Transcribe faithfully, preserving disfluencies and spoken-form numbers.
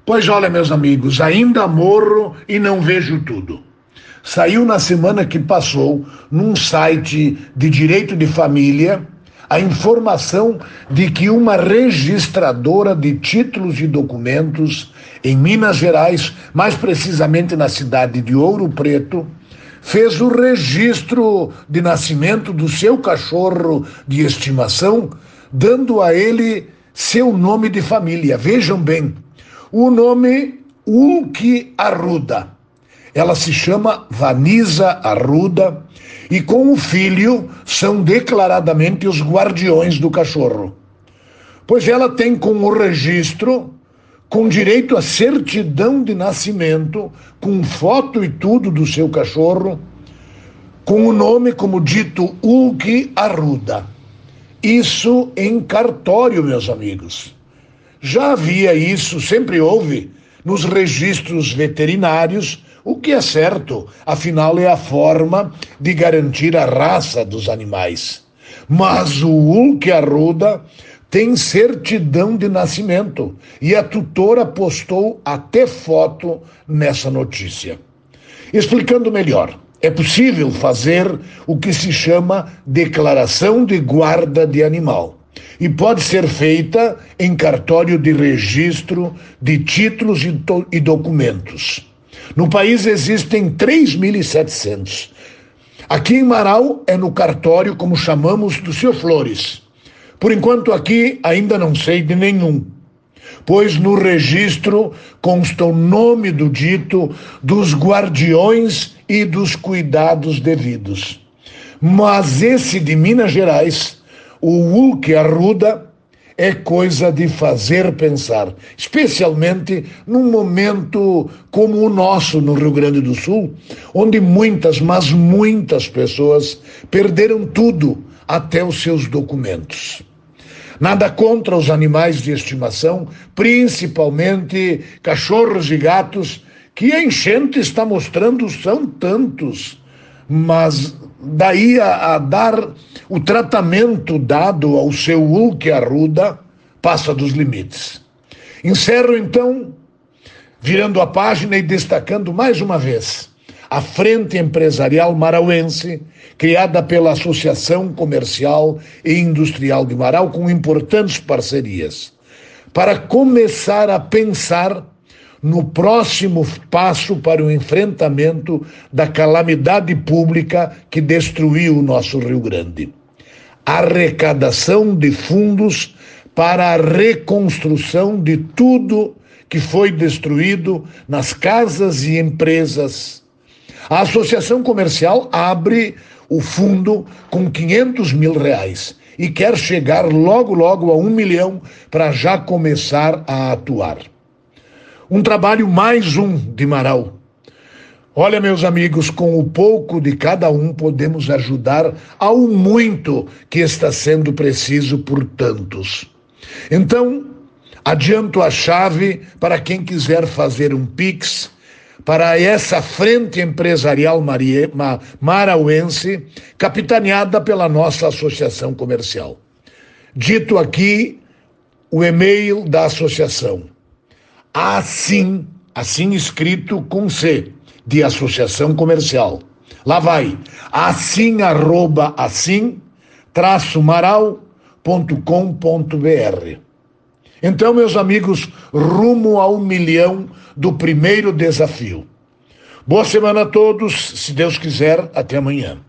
Pois olha, meus amigos, ainda morro e não vejo tudo. Saiu na semana que passou, num site de direito de família, a informação de que uma registradora de títulos e documentos em Minas Gerais, mais precisamente na cidade de Ouro Preto, fez o registro de nascimento do seu cachorro de estimação, dando a ele seu nome de família. Vejam bem, o nome Ulki Arruda. Ela se chama Vanisa Arruda e com o filho são declaradamente os guardiões do cachorro. Pois ela tem com o registro, com direito à certidão de nascimento, com foto e tudo do seu cachorro, com o nome, como dito, Ulki Arruda. Isso em cartório, meus amigos. Já havia isso, sempre houve, nos registros veterinários, o que é certo, afinal é a forma de garantir a raça dos animais. Mas o Ulki Arruda tem certidão de nascimento e a tutora postou até foto nessa notícia. Explicando melhor, é possível fazer o que se chama declaração de guarda de animal e pode ser feita em cartório de registro de títulos e, to- e documentos. No país existem três mil e setecentos. Aqui em Marau é no cartório, como chamamos, do seu Flores. Por enquanto aqui ainda não sei de nenhum, pois no registro consta o nome do dito, dos guardiões e dos cuidados devidos. Mas esse de Minas Gerais, o Ulki Arruda, é coisa de fazer pensar, especialmente num momento como o nosso no Rio Grande do Sul, onde muitas, mas muitas pessoas perderam tudo, até os seus documentos. Nada contra os animais de estimação, principalmente cachorros e gatos, que a enchente está mostrando são tantos, mas daí a, a dar o tratamento dado ao seu Ulki Arruda passa dos limites. Encerro então, virando a página e destacando mais uma vez a Frente Empresarial Marauense, criada pela Associação Comercial e Industrial de Marau, com importantes parcerias, para começar a pensar no próximo passo para o enfrentamento da calamidade pública que destruiu o nosso Rio Grande. Arrecadação de fundos para a reconstrução de tudo que foi destruído nas casas e empresas. A Associação Comercial abre o fundo com quinhentos mil reais e quer chegar logo, logo a um milhão para já começar a atuar. Um trabalho mais um de Marau. Olha, meus amigos, com o pouco de cada um podemos ajudar ao muito que está sendo preciso por tantos. Então, adianto a chave para quem quiser fazer um Pix para essa Frente Empresarial Marie- Ma- Marauense, capitaneada pela nossa Associação Comercial. Dito aqui o e-mail da associação. Assim, assim escrito com C, de Associação Comercial. Lá vai, assim, arroba, assim, traço marau ponto com ponto br. Então, meus amigos, rumo ao milhão do primeiro desafio. Boa semana a todos, se Deus quiser, até amanhã.